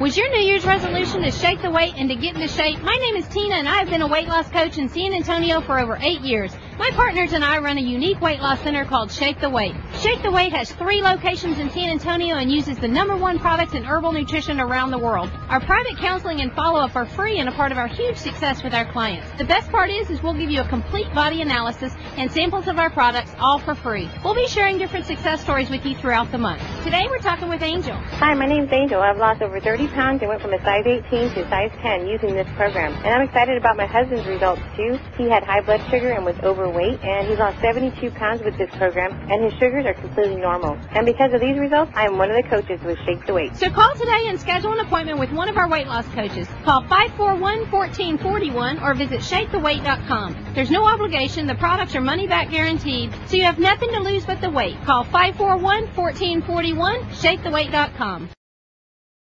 Was your New Year's resolution to shake the weight and to get into shape? My name is Tina, and I have been a weight loss coach in San Antonio for over 8 years. My partners and I run a unique weight loss center called Shake the Weight. Shake the Weight has 3 locations in San Antonio and uses the #1 products in herbal nutrition around the world. Our private counseling and follow-up are free and a part of our huge success with our clients. The best part is we'll give you a complete body analysis and samples of our products all for free. We'll be sharing different success stories with you throughout the month. Today we're talking with Angel. Hi, my name's Angel. I've lost over 30 pounds and went from a size 18 to a size 10 using this program. And I'm excited about my husband's results too. He had high blood sugar and was overweight, and he lost 72 pounds with this program, and his sugars are completely normal. And because of these results, I am one of the coaches with Shake the Weight. So call today and schedule an appointment with one of our weight loss coaches. Call 541-1441 or visit shaketheweight.com. There's no obligation. The products are money-back guaranteed, so you have nothing to lose but the weight. Call 541-1441, shaketheweight.com.